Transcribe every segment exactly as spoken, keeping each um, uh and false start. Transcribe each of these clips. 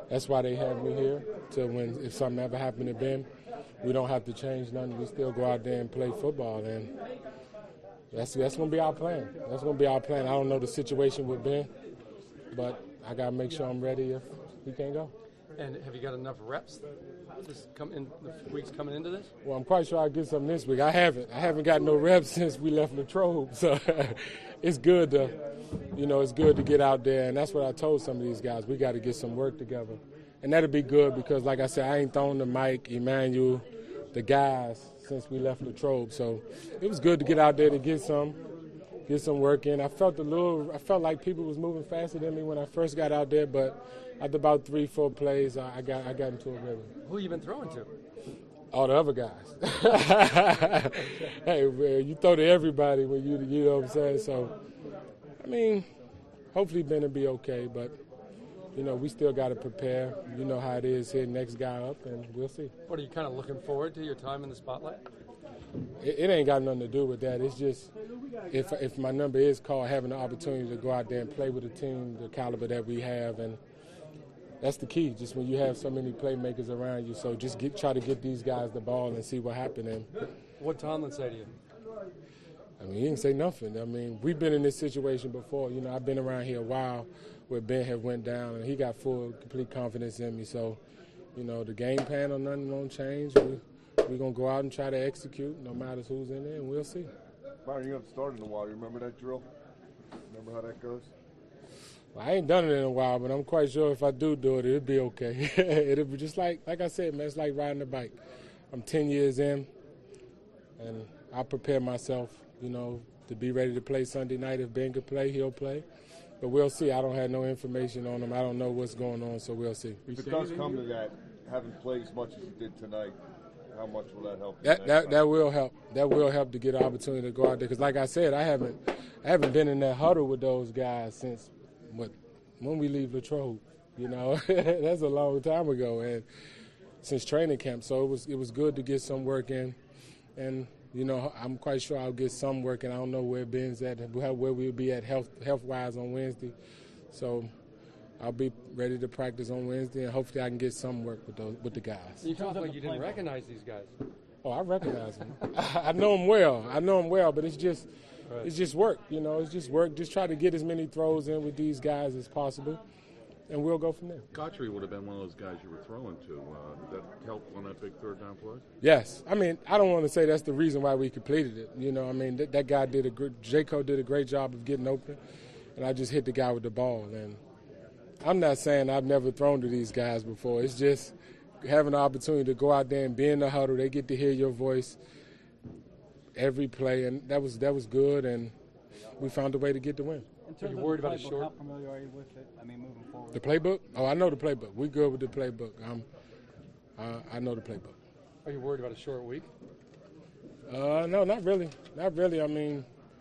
that's why they have me here, to when if something ever happened to Ben, we don't have to change nothing. We still go out there and play football, and that's that's going to be our plan. That's going to be our plan. I don't know the situation with Ben, but I got to make sure I'm ready if he can't go. And have you got enough reps this come in the weeks coming into this? Well, I'm quite sure I'll get some this week. I haven't. I haven't got no reps since we left Latrobe, so it's good to, you know, it's good to get out there, and that's what I told some of these guys. We got to get some work together, and that'll be good because, like I said, I ain't thrown to Mike, Emmanuel, the guys since we left Latrobe, so it was good to get out there to get some, get some work in. I felt a little, I felt like people was moving faster than me when I first got out there, but after about three, four plays, I got I got into a rhythm. Who you been throwing to? All the other guys. Hey, man, you throw to everybody when you, you know what I'm saying? So, I mean, hopefully Ben will be okay, but, you know, we still got to prepare. You know how it is, hit next guy up, and we'll see. What, are you kind of looking forward to, your time in the spotlight? It, it ain't got nothing to do with that. It's just if if my number is called, having the opportunity to go out there and play with a team the caliber that we have, and that's the key, just when you have so many playmakers around you. So just get, try to get these guys the ball and see what happens. And what Tomlin say to you? I mean, he didn't say nothing. I mean, we've been in this situation before. You know, I've been around here a while where Ben had went down, and he got full, complete confidence in me. So, you know, the game plan or nothing won't change. We, we're going to go out and try to execute no matter who's in there, and we'll see. Byron, you haven't started in a while. You remember that drill? Remember how that goes? I ain't done it in a while, but I'm quite sure if I do do it, it'll be okay. It'll be just like, like I said, man, it's like riding a bike. I'm ten years in, and I prepare myself, you know, to be ready to play Sunday night. If Ben could play, he'll play. But we'll see. I don't have no information on him. I don't know what's going on, so we'll see. If it does come to that, having played as much as you did tonight, how much will that help? That that, that will help. That will help to get an opportunity to go out there. Because like I said, I haven't, I haven't been in that huddle with those guys since – But when we leave Latrobe, you know, that's a long time ago, and since training camp, so it was it was good to get some work in, and you know, I'm quite sure I'll get some work in. I don't know where Ben's at, where we'll be at health health wise on Wednesday, so I'll be ready to practice on Wednesday, and hopefully I can get some work with those with the guys. You talk like you didn't recognize these guys. Oh, I recognize them. I know them well. I know them well, but it's just. Right. It's just work, you know. It's just work. Just try to get as many throws in with these guys as possible, and we'll go from there. Gotchery would have been one of those guys you were throwing to. Uh, did that help on that big third down play? Yes. I mean, I don't want to say that's the reason why we completed it. You know, I mean, that, that guy did a good – Jaco did a great job of getting open, and I just hit the guy with the ball. And I'm not saying I've never thrown to these guys before. It's just having the opportunity to go out there and be in the huddle. They get to hear your voice every play, and that was that was good, and we found a way to get the win. In terms Are you of worried the about playbook, a short? how familiar are you with it? I mean, moving forward. The playbook? Oh, I know the playbook. We good with the playbook. Um, uh, I know the playbook. Are you worried about a short week? Uh, no, not really. Not really. I mean,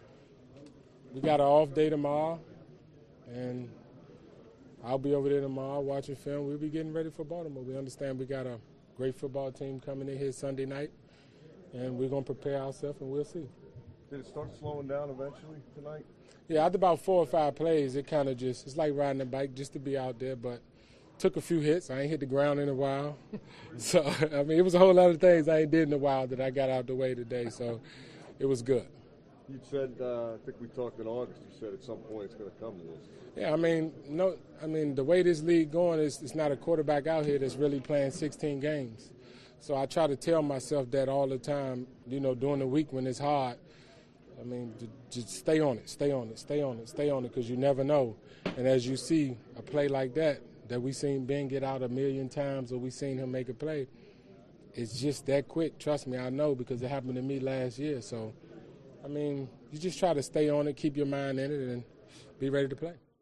we got an off day tomorrow, and I'll be over there tomorrow watching film. We'll be getting ready for Baltimore. We understand we got a great football team coming in here Sunday night, and we're going to prepare ourselves, and we'll see. Did it start slowing down eventually tonight? Yeah, after about four or five plays, it kind of just, it's like riding a bike just to be out there, but took a few hits. I ain't hit the ground in a while. So, I mean, it was a whole lot of things I ain't did in a while that I got out the way today, so it was good. You said, uh, I think we talked in August, you said at some point it's going to come to this. Yeah, I mean, no, I mean, the way this league going is it's not a quarterback out here that's really playing sixteen games. So I try to tell myself that all the time, you know, during the week when it's hard. I mean, just stay on it, stay on it, stay on it, stay on it, because you never know. And as you see a play like that, that we seen Ben get out a million times or we seen him make a play, it's just that quick. Trust me, I know, because it happened to me last year. So, I mean, you just try to stay on it, keep your mind in it, and be ready to play.